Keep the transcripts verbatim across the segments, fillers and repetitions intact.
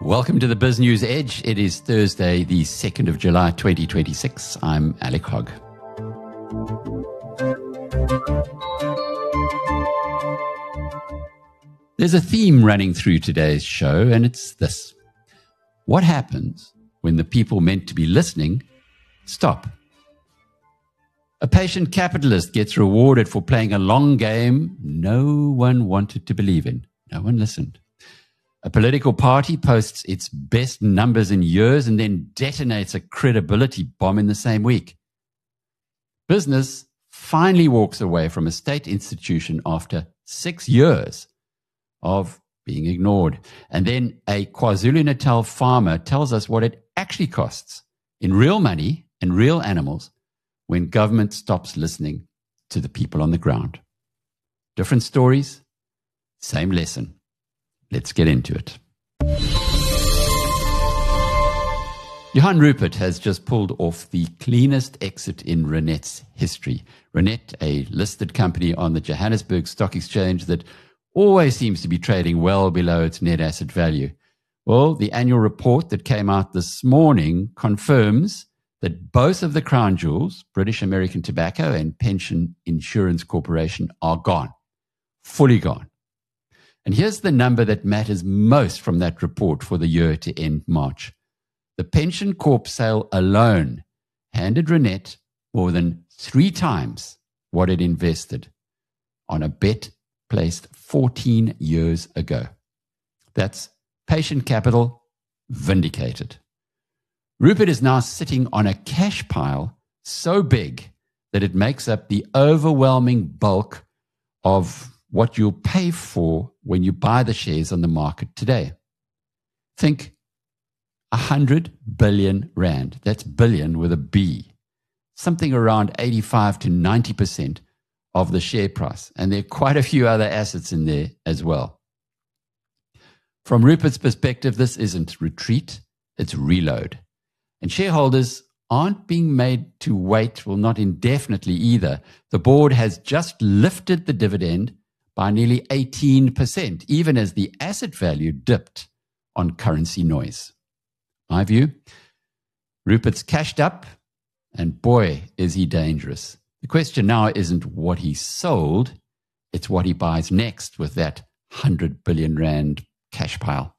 Welcome to the Biz News Edge. It is Thursday, the second of July, twenty twenty-six. I'm Alec Hogg. There's a theme running through today's show, and it's this. What happens when the people meant to be listening stop? A patient capitalist gets rewarded for playing a long game no one wanted to believe in. No one listened. A political party posts its best numbers in years and then detonates a credibility bomb in the same week. Business finally walks away from a state institution after six years of being ignored. And then a KwaZulu-Natal farmer tells us what it actually costs in real money and real animals when government stops listening to the people on the ground. Different stories, same lesson. Let's get into it. Johan Rupert has just pulled off the cleanest exit in Renet's history. Renet, a listed company on the Johannesburg Stock Exchange that always seems to be trading well below its net asset value. Well, the annual report that came out this morning confirms that both of the crown jewels, British American Tobacco and Pension Insurance Corporation, are gone, fully gone. And here's the number that matters most from that report for the year to end March. The Pension Corp sale alone handed Renet more than three times what it invested on a bet placed fourteen years ago. That's patient capital vindicated. Rupert is now sitting on a cash pile so big that it makes up the overwhelming bulk of what you'll pay for when you buy the shares on the market today. Think one hundred billion rand. That's billion with a B. Something around eighty-five to ninety percent of the share price. And there are quite a few other assets in there as well. From Rupert's perspective, this isn't retreat, it's reload. And shareholders aren't being made to wait, well, not indefinitely either. The board has just lifted the dividend by nearly eighteen percent, even as the asset value dipped on currency noise. My view, Rupert's cashed up, and boy, is he dangerous. The question now isn't what he sold, it's what he buys next with that one hundred billion rand cash pile.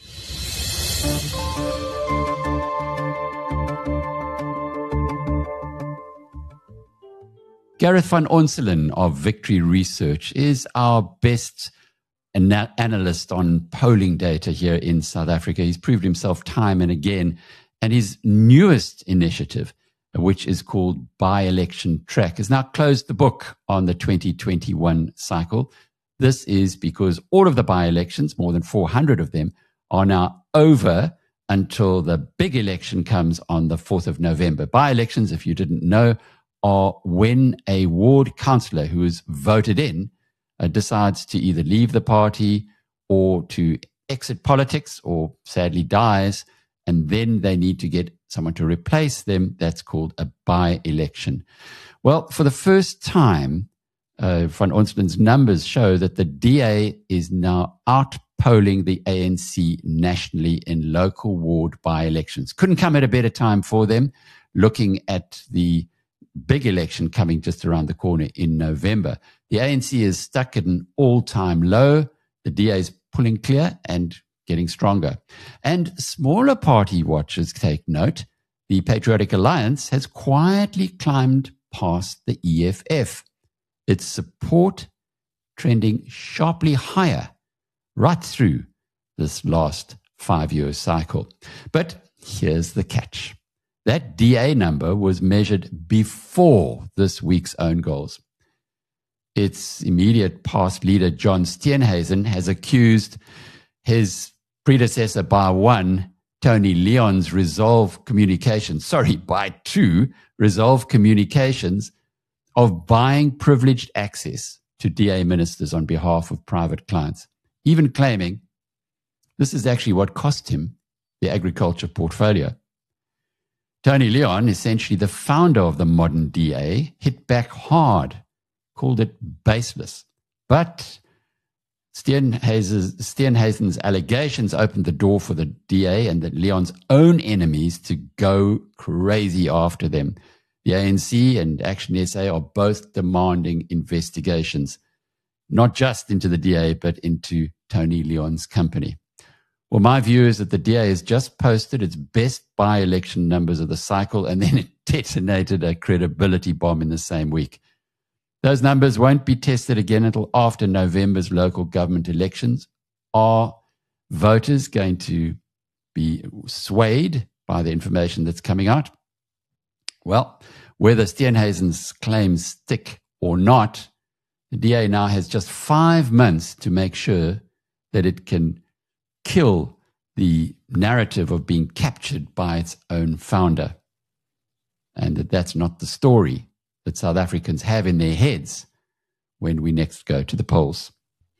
Gareth van Onselen of Victory Research is our best ana- analyst on polling data here in South Africa. He's proved himself time and again. And his newest initiative, which is called By-Election Track, has now closed the book on the twenty twenty-one cycle. This is because all of the by-elections, more than four hundred of them, are now over until the big election comes on the fourth of November. By-elections, if you didn't know, are when a ward councillor who is voted in uh, decides to either leave the party or to exit politics or sadly dies, and then they need to get someone to replace them. That's called a by-election. Well, for the first time, uh, Van Onselen's numbers show that the D A is now out-polling the A N C nationally in local ward by-elections. Couldn't come at a better time for them, looking at the big election coming just around the corner in November. The A N C is stuck at an all-time low. The D A is pulling clear and getting stronger. And smaller party watchers take note. The Patriotic Alliance has quietly climbed past the E F F. Its support trending sharply higher right through this last five-year cycle. But here's the catch. That D A number was measured before this week's own goals. Its immediate past leader, John Steenhuisen, has accused his predecessor by one, Tony Leon's Resolve Communications, sorry, by two, Resolve Communications, of buying privileged access to D A ministers on behalf of private clients, even claiming this is actually what cost him the agriculture portfolio. Tony Leon, essentially the founder of the modern D A, hit back hard, called it baseless. But Steenhuisen's allegations opened the door for the D A and the Leon's own enemies to go crazy after them. The A N C and Action S A are both demanding investigations, not just into the D A, but into Tony Leon's company. Well, my view is that the D A has just posted its best by-election numbers of the cycle, and then it detonated a credibility bomb in the same week. Those numbers won't be tested again until after November's local government elections. Are voters going to be swayed by the information that's coming out? Well, whether Steenhuisen's claims stick or not, the D A now has just five months to make sure that it can kill the narrative of being captured by its own founder, and that that's not the story that South Africans have in their heads when we next go to the polls.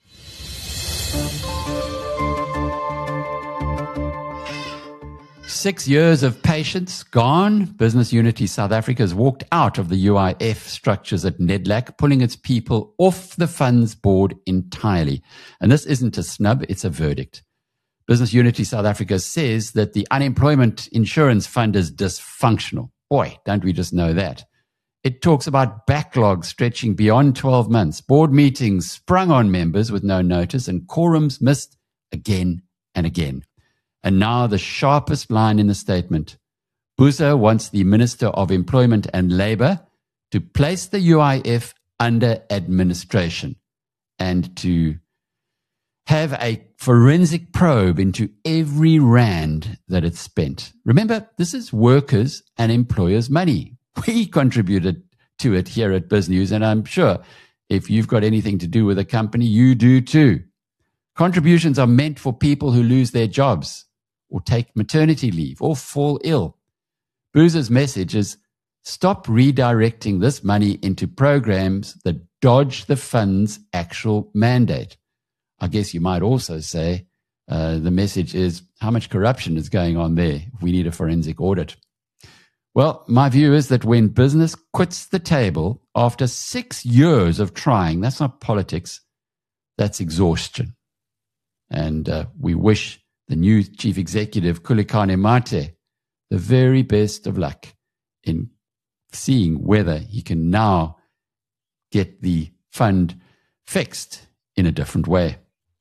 Six years of patience gone. Business Unity South Africa has walked out of the U I F structures at Nedlac, pulling its people off the funds board entirely. And this isn't a snub, it's a verdict. Business Unity South Africa says that the unemployment insurance fund is dysfunctional. Boy, don't we just know that. It talks about backlogs stretching beyond twelve months, board meetings sprung on members with no notice, and quorums missed again and again. And now the sharpest line in the statement. Buza wants the Minister of Employment and Labour to place the U I F under administration and to have a forensic probe into every rand that it's spent. Remember, this is workers' and employers' money. We contributed to it here at BizNews, and I'm sure if you've got anything to do with a company, you do too. Contributions are meant for people who lose their jobs or take maternity leave or fall ill. Buza's message is stop redirecting this money into programs that dodge the fund's actual mandate. I guess you might also say uh, the message is how much corruption is going on there. We need a forensic audit. Well, my view is that when business quits the table after six years of trying, that's not politics, that's exhaustion. And uh, we wish the new chief executive, Khulekane Mathe, the very best of luck in seeing whether he can now get the fund fixed in a different way.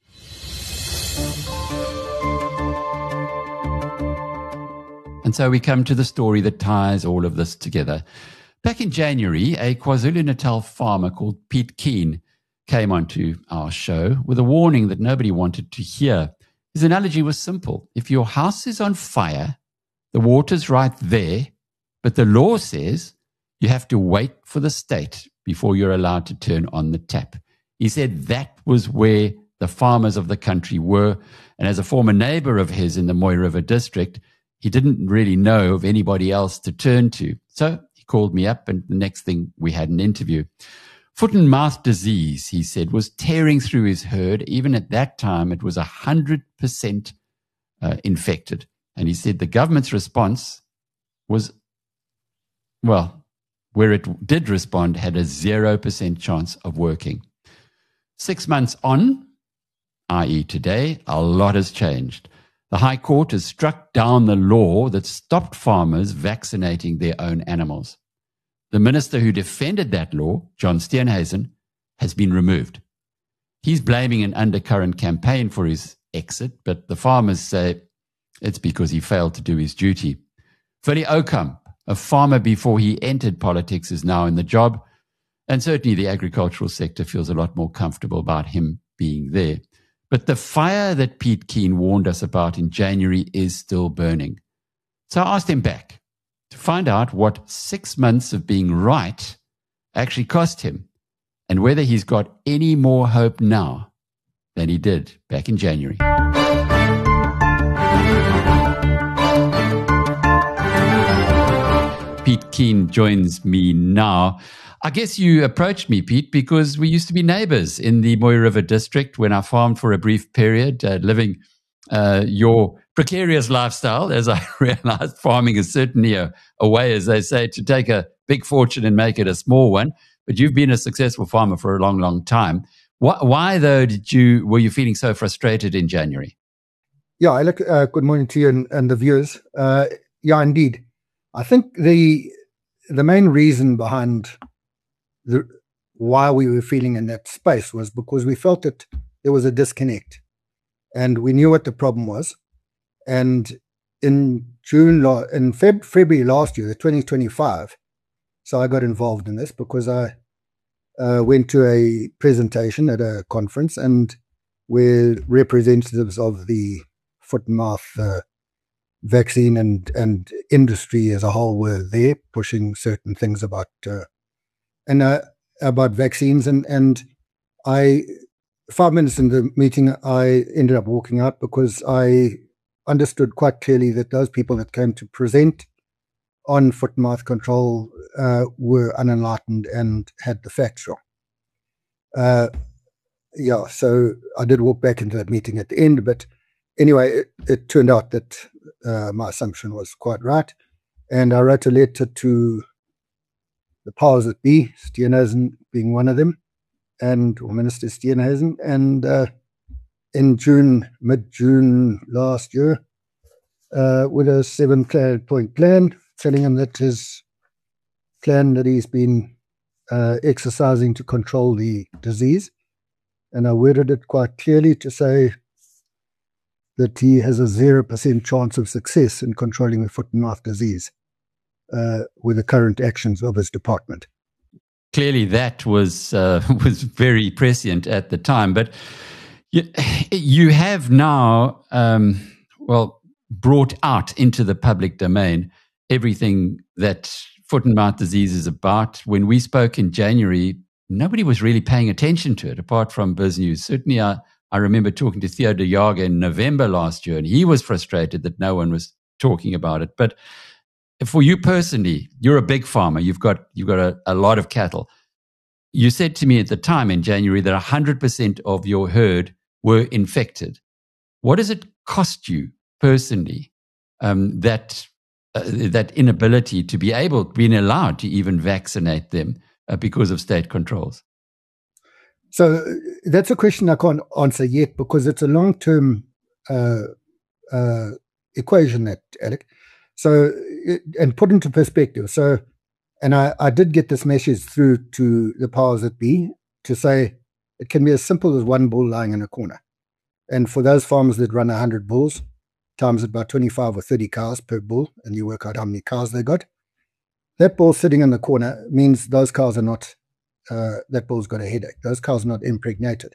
And so we come to the story that ties all of this together. Back in January, a KwaZulu-Natal farmer called Pete Keen came onto our show with a warning that nobody wanted to hear. His analogy was simple. If your house is on fire, the water's right there, but the law says you have to wait for the state before you're allowed to turn on the tap. He said that was where the farmers of the country were. And as a former neighbor of his in the Mooi River district, he didn't really know of anybody else to turn to. So he called me up, and the next thing we had an interview. Foot and mouth disease, he said, was tearing through his herd. Even at that time, it was one hundred percent uh, infected. And he said the government's response was, well, where it did respond, had a zero percent chance of working. Six months on, that is today, a lot has changed. The High Court has struck down the law that stopped farmers vaccinating their own animals. The minister who defended that law, John Steenhuisen, has been removed. He's blaming an undercurrent campaign for his exit, but the farmers say it's because he failed to do his duty. Philly Okamp, a farmer before he entered politics, is now in the job, and certainly the agricultural sector feels a lot more comfortable about him being there. But the fire that Pete Keen warned us about in January is still burning. So I asked him back to find out what six months of being right actually cost him and whether he's got any more hope now than he did back in January. Pete Keen joins me now. I guess you approached me, Pete, because we used to be neighbors in the Mooi River district when I farmed for a brief period, uh, living uh, your precarious lifestyle. As I realized, farming is certainly a, a way, as they say, to take a big fortune and make it a small one. But you've been a successful farmer for a long, long time. Why, why though did you were you feeling so frustrated in January? Yeah, I look. Uh, good morning to you and, and the viewers. Uh, yeah, indeed. I think the the main reason behind the why we were feeling in that space was because we felt that there was a disconnect, and we knew what the problem was. And in June, in Feb, February last year, the twenty twenty-five, so I got involved in this because I uh, went to a presentation at a conference, and where representatives of the foot and mouth uh, vaccine and and industry as a whole were there, pushing certain things about uh, and uh, about vaccines. And and I, five minutes in the meeting, I ended up walking out because I understood quite clearly that those people that came to present on foot and mouth control uh, were unenlightened and had the facts wrong. Uh, yeah, so I did walk back into that meeting at the end, but anyway, it, it turned out that uh, my assumption was quite right. And I wrote a letter to the powers that be, Steenhuisen being one of them, and or Minister Steenhuisen. And uh, in June, mid-June last year, uh, with a seven-point plan, telling him that his plan that he's been uh, exercising to control the disease. And I worded it quite clearly to say that he has a zero percent chance of success in controlling the foot and mouth disease uh, with the current actions of his department. Clearly that was uh, was very prescient at the time. But you, you have now, um, well, brought out into the public domain everything that foot and mouth disease is about. When we spoke in January, nobody was really paying attention to it apart from BizNews. Certainly I, I remember talking to Theo de Jager in November last year, and he was frustrated that no one was talking about it. But for you personally, you're a big farmer. You've got you've got a, a lot of cattle. You said to me at the time in January that one hundred percent of your herd were infected. What does it cost you personally, um, that uh, that inability to be able, being allowed to even vaccinate them uh, because of state controls? So that's a question I can't answer yet because it's a long-term uh, uh, equation, that, Alec. So, and put into perspective. So, and I, I did get this message through to the powers that be to say it can be as simple as one bull lying in a corner. And for those farmers that run one hundred bulls, times about twenty-five or thirty cows per bull, and you work out how many cows they got, that bull sitting in the corner means those cows are not, uh, that bull's got a headache. Those cows are not impregnated.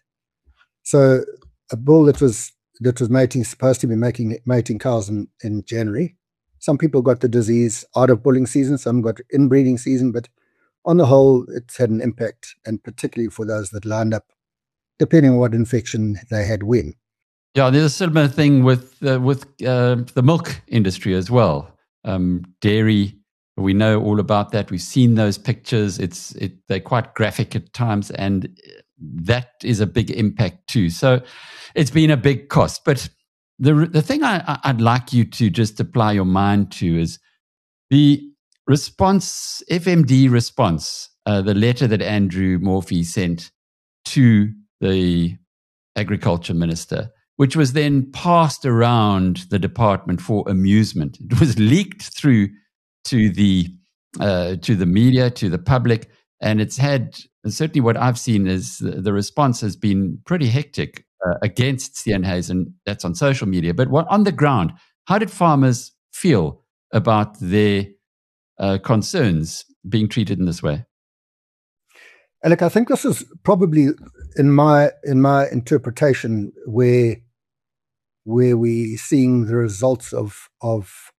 So a bull that was that was mating, supposed to be making mating cows in, in January, some people got the disease out of bulling season, some got inbreeding season, but on the whole, it's had an impact, and particularly for those that lined up, depending on what infection they had when. Yeah, there's a similar thing with uh, with uh, the milk industry as well. Um, dairy, we know all about that. We've seen those pictures. It's it, they're quite graphic at times, and that is a big impact too. So it's been a big cost. But the the thing I, I'd like you to just apply your mind to is the response, F M D response, uh, the letter that Andrew Morphy sent to the agriculture minister, which was then passed around the department for amusement. It was leaked through to the uh, to the media, to the public, and it's had, certainly what I've seen is the, the response has been pretty hectic uh, against Steenhuisen. That's on social media. But what on the ground, how did farmers feel about their uh, concerns being treated in this way? Alec, I think this is probably in my in my interpretation where where we seeing the results of of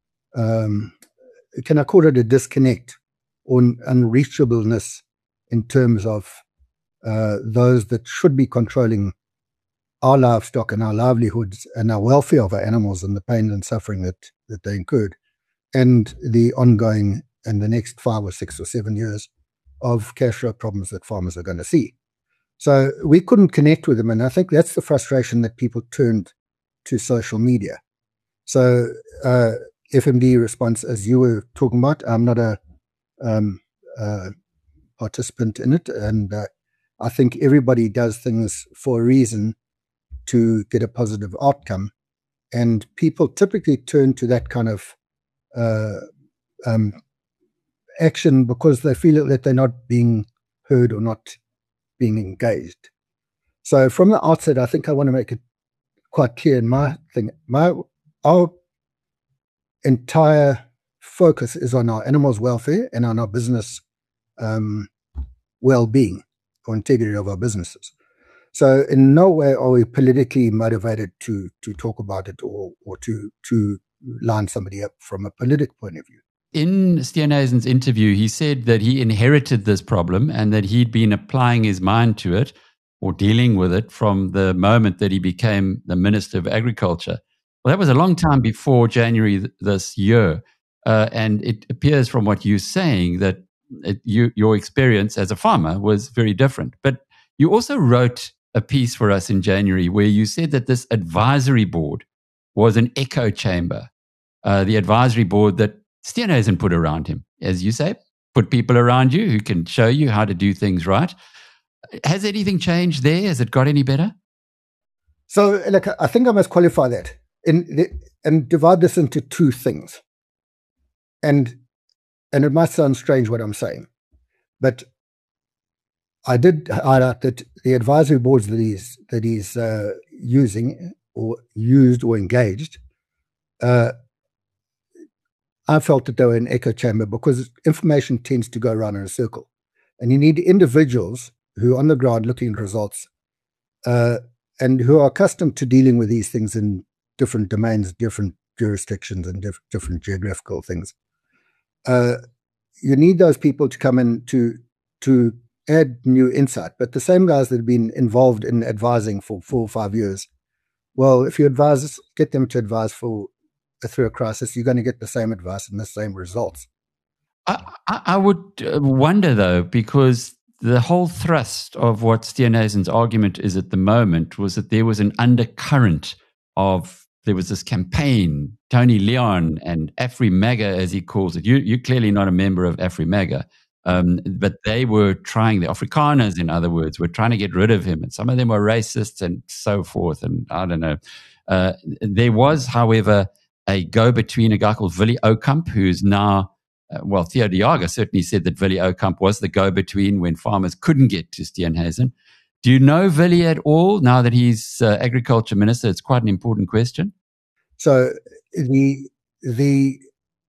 um, can I call it a disconnect or unreachableness in terms of uh, those that should be controlling our livestock and our livelihoods and our welfare of our animals and the pain and suffering that that they incurred, and the ongoing and the next five or six or seven years of cash flow problems that farmers are going to see. So we couldn't connect with them, and I think that's the frustration that people turned to social media. So uh, F M D response, as you were talking about, I'm not a um, uh, participant in it, and uh, I think everybody does things for a reason to get a positive outcome. And people typically turn to that kind of uh, um, action because they feel that they're not being heard or not being engaged. So from the outset, I think I want to make it quite clear in my thing. My our entire focus is on our animals' welfare and on our business um, well-being or integrity of our businesses. So in no way are we politically motivated to to talk about it or or to to line somebody up from a political point of view. In Steenhuisen's interview, he said that he inherited this problem and that he'd been applying his mind to it or dealing with it from the moment that he became the Minister of Agriculture. Well, that was a long time before January th- this year. Uh, and it appears from what you're saying that it, you, your experience as a farmer was very different. But you also wrote a piece for us in January where you said that this advisory board was an echo chamber, uh, the advisory board that Steenhuisen put around him, as you say, put people around you who can show you how to do things right. Has anything changed there? Has it got any better? So, like, I think I must qualify that in, and divide this into two things. And and it might sound strange what I'm saying, but I did highlight that the advisory boards that he's that he's uh, using or used or engaged, uh, I felt that they were an echo chamber because information tends to go around in a circle, and you need individuals who are on the ground looking at results uh, and who are accustomed to dealing with these things in different domains, different jurisdictions, and diff- different geographical things. Uh, you need those people to come in to to add new insight. But the same guys that have been involved in advising for four or five years, well, if you advise, get them to advise for through a crisis, you're going to get the same advice and the same results. I, I would wonder, though, because the whole thrust of what Steenhuisen's argument is at the moment was that there was an undercurrent of, there was this campaign, Tony Leon and AfriMaga, as he calls it. You, you're clearly not a member of AfriMaga, um, but they were trying, the Afrikaners, in other words, were trying to get rid of him. And some of them were racists and so forth. And I don't know. Uh, there was, however, a go-between, a guy called Willie Oukamp, who's now, uh, well, Theo de Jager certainly said that Willie Oukamp was the go-between when farmers couldn't get to Steenhuisen. Do you know Willie at all now that he's uh, agriculture minister? It's quite an important question. So the the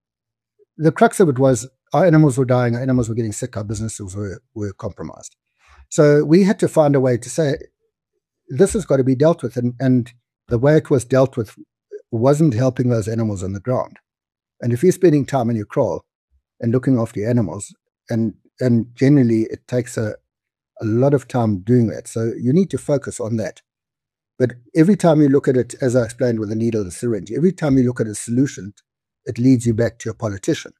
the crux of it was our animals were dying, our animals were getting sick, our businesses were, were compromised. So we had to find a way to say, this has got to be dealt with. And, and the way it was dealt with wasn't helping those animals on the ground. And if you're spending time in your kraal and looking after your animals, and and generally it takes a, a lot of time doing that. So you need to focus on that. But every time you look at it, as I explained with the needle and the syringe, every time you look at a solution, it leads you back to a politician.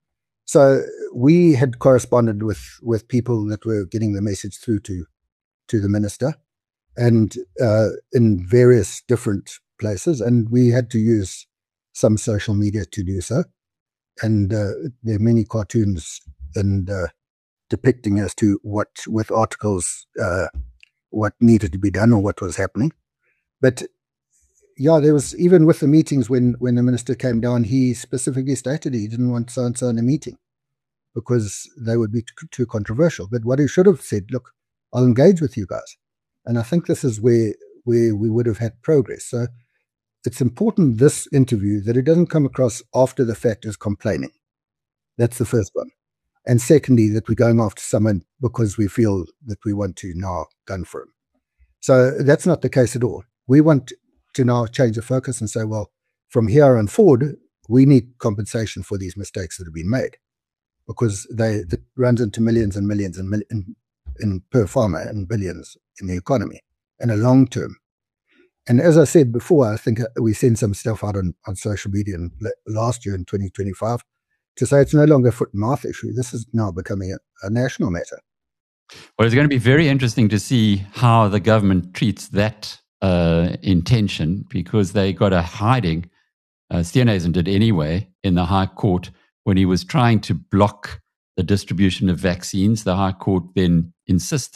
So we had corresponded with, with people that were getting the message through to, to the minister and uh, in various different places, and we had to use some social media to do so. And uh, there are many cartoons and uh, depicting as to what, with articles, uh, what needed to be done or what was happening. But yeah, there was, even with the meetings, when, when the minister came down, he specifically stated he didn't want so-and-so in a meeting because they would be too, too controversial. But what he should have said, look, I'll engage with you guys. And I think this is where, where we would have had progress. So it's important, this interview, that it doesn't come across after the fact as complaining. That's the first one. And secondly, that we're going after someone because we feel that we want to now gun for him. So that's not the case at all. We want to now change the focus and say, well, from here on forward, we need compensation for these mistakes that have been made, because they it runs into millions and millions and mil- in, in per farmer and billions in the economy in a long term. And as I said before, I think we sent some stuff out on, on social media in, last year in twenty twenty-five to say it's no longer a foot and mouth issue. This is now becoming a, a national matter. Well, it's going to be very interesting to see how the government treats that uh, intention, because they got a hiding, uh, Steenhuisen did anyway, in the High Court when he was trying to block the distribution of vaccines. The High Court then insisted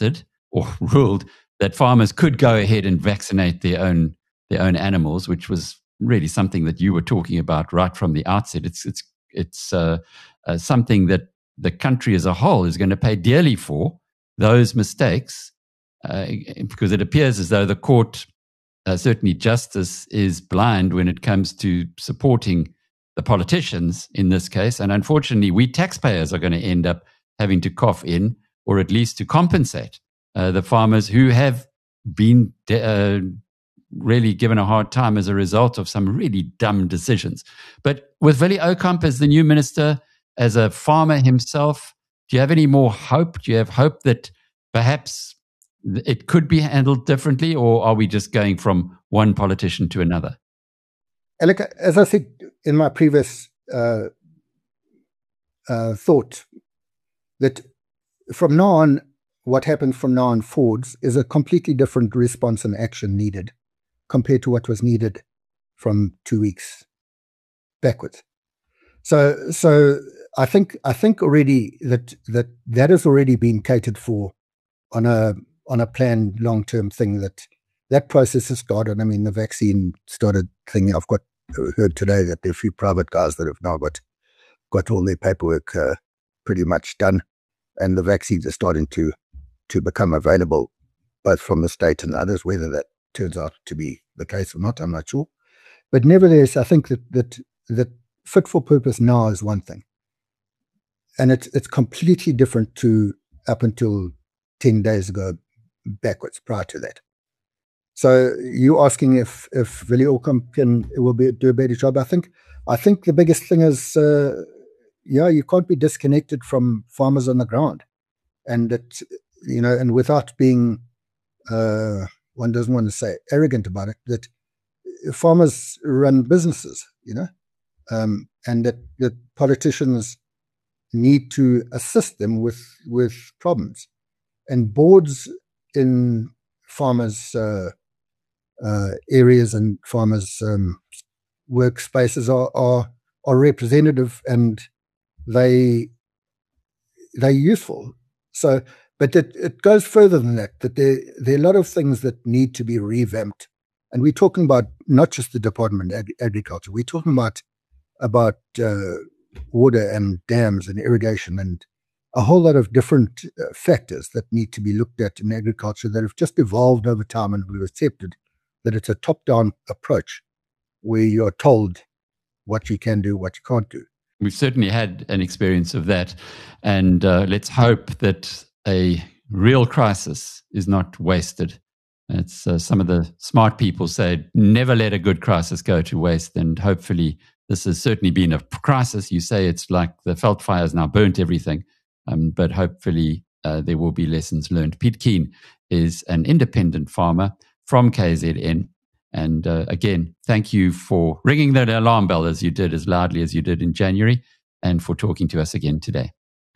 or ruled that farmers could go ahead and vaccinate their own their own animals, which was really something that you were talking about right from the outset. It's it's it's uh, uh, something that the country as a whole is going to pay dearly for, those mistakes, uh, because it appears as though the court, uh, certainly justice, is blind when it comes to supporting the politicians in this case. And unfortunately, we taxpayers are going to end up having to cough in, or at least to compensate uh, the farmers who have been de- uh, really given a hard time as a result of some really dumb decisions. But with Willie Okamp as the new minister, as a farmer himself, do you have any more hope? Do you have hope that perhaps it could be handled differently, or are we just going from one politician to another? Look, as I said in my previous uh, uh, thought, that from now on, what happens from now on forwards is a completely different response and action needed compared to what was needed from two weeks backwards. So, so I think I think already that that that has already been catered for on a on a planned long term thing. That that process has started. I mean, the vaccine started thing. I've got heard today that there are a few private guys that have now got got all their paperwork uh, pretty much done, and the vaccines are starting to to become available, both from the state and others. Whether that turns out to be the case or not, I'm not sure. But nevertheless, I think that that that fit for purpose now is one thing, and it's it's completely different to up until ten days ago backwards prior to that. So you asking if if Willie Okamp can will be do a better job? I think I think the biggest thing is uh, yeah, you can't be disconnected from farmers on the ground, and that you know, and without being uh, one doesn't want to say arrogant about it, that farmers run businesses, you know. Um, and that, that politicians need to assist them with with problems, and boards in farmers' uh, uh, areas and farmers' um, workspaces are, are are representative, and they they're useful. So, but it, it goes further than that. That there there are a lot of things that need to be revamped, and we're talking about not just the Department of Ag- Agriculture. We're talking about about uh, water and dams and irrigation and a whole lot of different uh, factors that need to be looked at in agriculture that have just evolved over time, and we've accepted that it's a top-down approach where you're told what you can do, what you can't do. We've certainly had an experience of that, and uh, let's hope that a real crisis is not wasted. It's uh, some of the smart people say, never let a good crisis go to waste, and hopefully this has certainly been a crisis. You say it's like the Veld fires now burnt everything, um, but hopefully uh, there will be lessons learned. Piet Keen is an independent farmer from K Z N. And uh, again, thank you for ringing that alarm bell as you did, as loudly as you did in January, and for talking to us again today.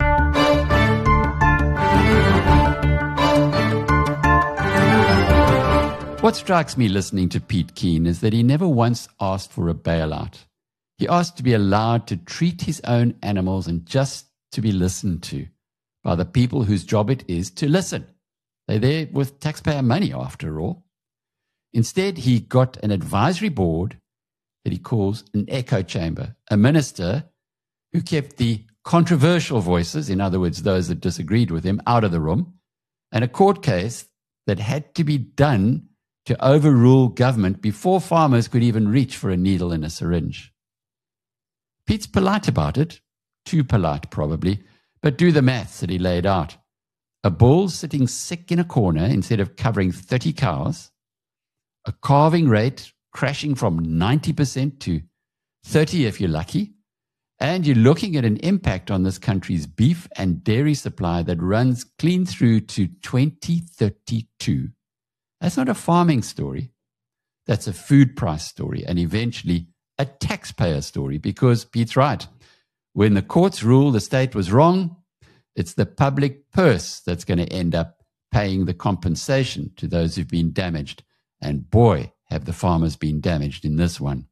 What strikes me listening to Piet Keen is that he never once asked for a bailout. He asked to be allowed to treat his own animals and just to be listened to by the people whose job it is to listen. They're there with taxpayer money, after all. Instead, he got an advisory board that he calls an echo chamber, a minister who kept the controversial voices, in other words, those that disagreed with him, out of the room, and a court case that had to be done to overrule government before farmers could even reach for a needle and a syringe. Pete's polite about it, too polite probably, but do the maths that he laid out. A bull sitting sick in a corner instead of covering thirty cows, a calving rate crashing from ninety percent to thirty if you're lucky, and you're looking at an impact on this country's beef and dairy supply that runs clean through to twenty thirty-two. That's not a farming story. That's a food price story, and eventually a taxpayer story, because Pete's right. When the courts rule the state was wrong, it's the public purse that's going to end up paying the compensation to those who've been damaged. And boy, have the farmers been damaged in this one.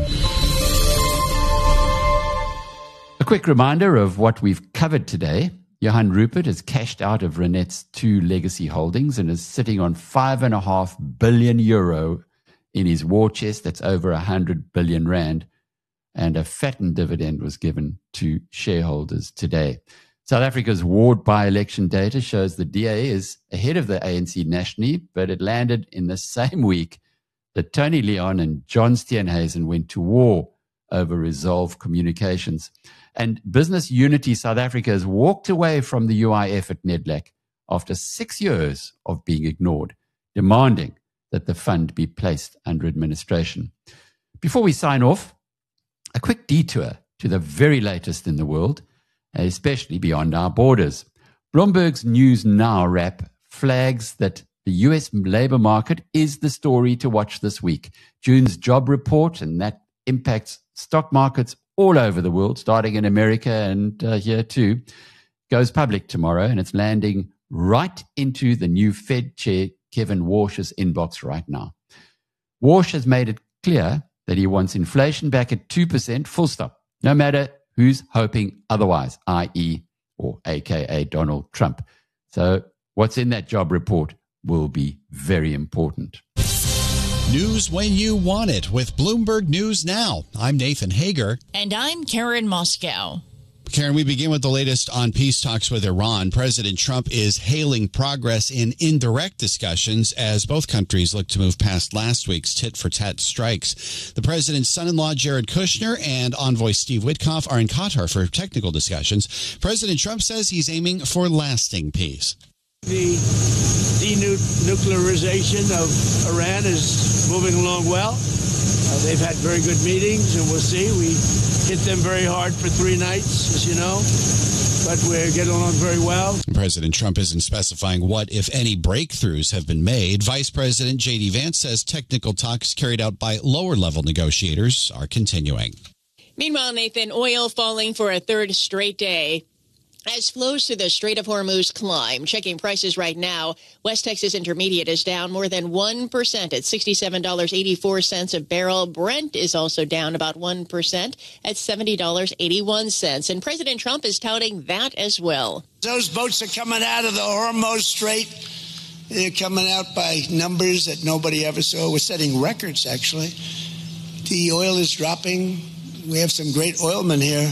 A quick reminder of what we've covered today. Johan Rupert has cashed out of Renette's two legacy holdings and is sitting on five and a half billion euro in his war chest. That's over a hundred billion rand. And a fattened dividend was given to shareholders today. South Africa's ward by-election data shows the D A is ahead of the A N C nationally, but it landed in the same week that Tony Leon and John Steenhuisen went to war over Resolve Communications. And Business Unity South Africa has walked away from the U I F at NEDLAC after six years of being ignored, demanding that the fund be placed under administration. Before we sign off, a quick detour to the very latest in the world, especially beyond our borders. Bloomberg's News Now wrap flags that the U S labor market is the story to watch this week. June's job report, and that impacts stock markets all over the world, starting in America and uh, here too, goes public tomorrow, and it's landing right into the new Fed chair, Kevin Warsh's inbox right now. Warsh has made it clear that he wants inflation back at two percent, full stop, no matter who's hoping otherwise, that is, or A K A Donald Trump. So what's in that job report will be very important. News when you want it with Bloomberg News Now. I'm Nathan Hager. And I'm Karen Moscow. Karen, we begin with the latest on peace talks with Iran. President Trump is hailing progress in indirect discussions as both countries look to move past last week's tit-for-tat strikes. The president's son-in-law, Jared Kushner, and envoy Steve Witkoff are in Qatar for technical discussions. President Trump says he's aiming for lasting peace. The denuclearization of Iran is moving along well. Uh, they've had very good meetings, and we'll see. We hit them very hard for three nights, as you know, but we're getting along very well. President Trump isn't specifying what, if any, breakthroughs have been made. Vice President J D Vance says technical talks carried out by lower-level negotiators are continuing. Meanwhile, Nathan, oil falling for a third straight day as flows through the Strait of Hormuz climb. Checking prices right now, West Texas Intermediate is down more than one percent at sixty-seven dollars and eighty-four cents a barrel. Brent is also down about one percent at seventy dollars and eighty-one cents. And President Trump is touting that as well. Those boats are coming out of the Hormuz Strait. They're coming out by numbers that nobody ever saw. We're setting records, actually. The oil is dropping. We have some great oilmen here.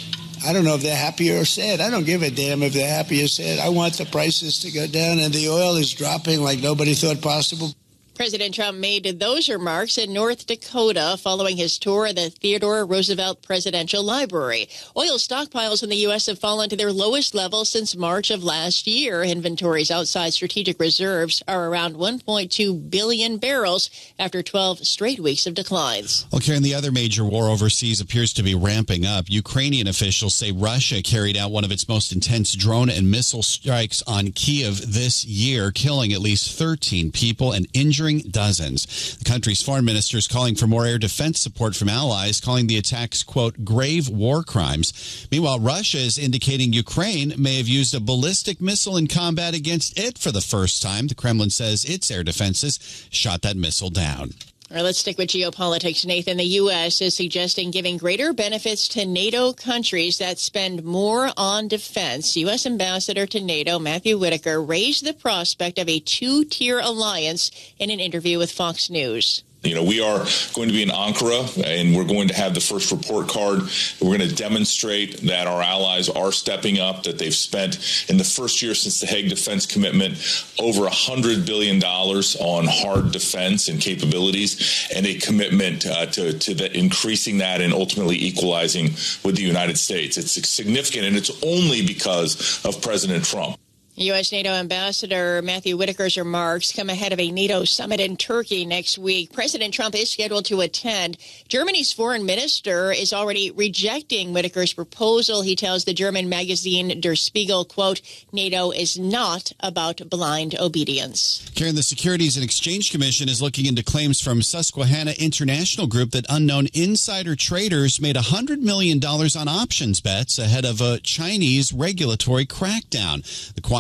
I don't know if they're happy or sad. I don't give a damn if they're happy or sad. I want the prices to go down, and the oil is dropping like nobody thought possible. President Trump made those remarks in North Dakota following his tour of the Theodore Roosevelt Presidential Library. Oil stockpiles in the U S have fallen to their lowest level since March of last year. Inventories outside strategic reserves are around one point two billion barrels after twelve straight weeks of declines. Well, Karen, the other major war overseas appears to be ramping up. Ukrainian officials say Russia carried out one of its most intense drone and missile strikes on Kyiv this year, killing at least thirteen people and injuring dozens. The country's foreign minister is calling for more air defense support from allies, calling the attacks, quote, grave war crimes. Meanwhile, Russia is indicating Ukraine may have used a ballistic missile in combat against it for the first time. The Kremlin says its air defenses shot that missile down. All right, let's stick with geopolitics, Nathan. The U S is suggesting giving greater benefits to NATO countries that spend more on defense. U S Ambassador to NATO, Matthew Whitaker, raised the prospect of a two-tier alliance in an interview with Fox News. You know, we are going to be in Ankara, and we're going to have the first report card. We're going to demonstrate that our allies are stepping up, that they've spent in the first year since the Hague Defense Commitment over one hundred billion dollars on hard defense and capabilities, and a commitment uh, to, to the, increasing that and ultimately equalizing with the United States. It's significant, and it's only because of President Trump. U S NATO Ambassador Matthew Whitaker's remarks come ahead of a NATO summit in Turkey next week. President Trump is scheduled to attend. Germany's foreign minister is already rejecting Whitaker's proposal. He tells the German magazine Der Spiegel, quote, NATO is not about blind obedience. Karen, the Securities and Exchange Commission is looking into claims from Susquehanna International Group that unknown insider traders made one hundred million dollars on options bets ahead of a Chinese regulatory crackdown. The quant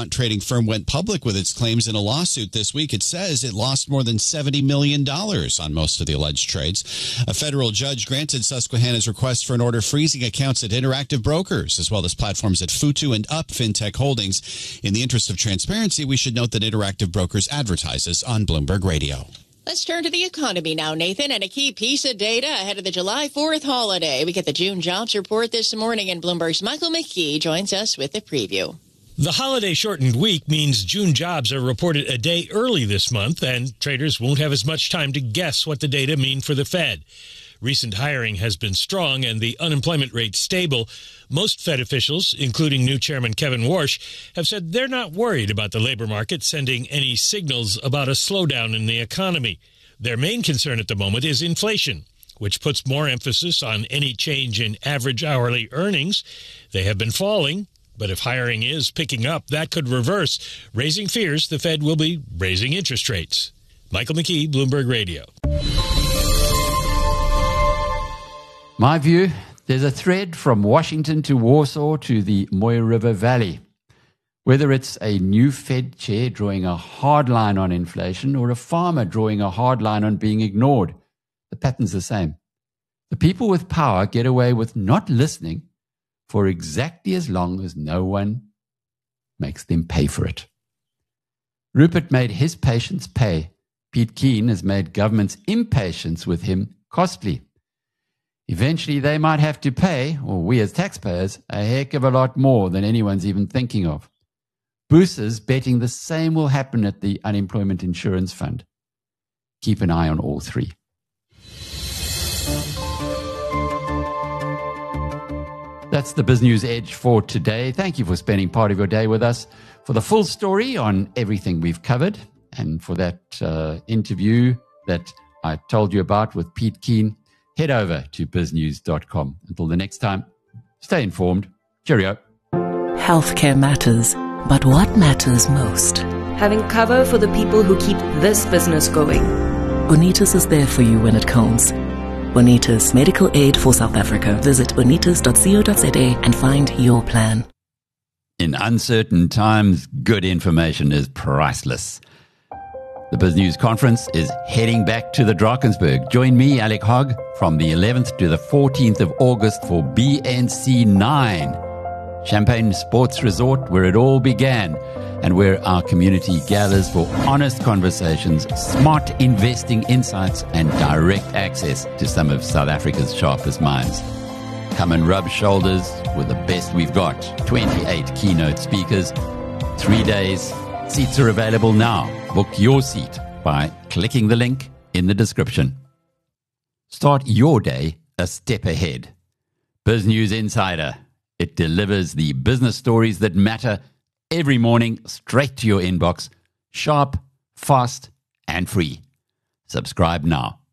quant trading firm went public with its claims in a lawsuit this week. It says it lost more than seventy million dollars on most of the alleged trades. A federal judge granted Susquehanna's request for an order freezing accounts at Interactive Brokers, as well as platforms at Futu and Up FinTech Holdings. In the interest of transparency, we should note that Interactive Brokers advertises on Bloomberg Radio. Let's turn to the economy now, Nathan, and a key piece of data ahead of the July fourth holiday. We get the June jobs report this morning, and Bloomberg's Michael McKee joins us with the preview. The holiday-shortened week means June jobs are reported a day early this month, and traders won't have as much time to guess what the data mean for the Fed. Recent hiring has been strong and the unemployment rate stable. Most Fed officials, including new Chairman Kevin Warsh, have said they're not worried about the labor market sending any signals about a slowdown in the economy. Their main concern at the moment is inflation, which puts more emphasis on any change in average hourly earnings. They have been falling, but if hiring is picking up, that could reverse, raising fears the Fed will be raising interest rates. Michael McKee, Bloomberg Radio. My view, there's a thread from Washington to Warsaw to the Moy River Valley. Whether it's a new Fed chair drawing a hard line on inflation or a farmer drawing a hard line on being ignored, the pattern's the same. The people with power get away with not listening for exactly as long as no one makes them pay for it. Rupert made his patience pay. Pete Keane has made government's impatience with him costly. Eventually, they might have to pay, or we as taxpayers, a heck of a lot more than anyone's even thinking of. Boosters betting the same will happen at the Unemployment Insurance Fund. Keep an eye on all three. That's the BizNews Edge for today. Thank you for spending part of your day with us. For the full story on everything we've covered, and for that uh, interview that I told you about with Pete Keane, head over to biz news dot com. Until the next time, stay informed. Cheerio. Healthcare matters, but what matters most? Having cover for the people who keep this business going. Bonitas is there for you when it counts. Bonitas, medical aid for South Africa. Visit bonitas dot co dot za and find your plan. In uncertain times, good information is priceless. The BizNews Conference is heading back to the Drakensberg. Join me, Alec Hogg, from the eleventh to the fourteenth of August for B N C nine, Champagne Sports Resort, where it all began, and where our community gathers for honest conversations, smart investing insights, and direct access to some of South Africa's sharpest minds. Come and rub shoulders with the best we've got. twenty-eight keynote speakers, three days. Seats are available now. Book your seat by clicking the link in the description. Start your day a step ahead. BizNews Insider. It delivers the business stories that matter every morning straight to your inbox, sharp, fast, and free. Subscribe now.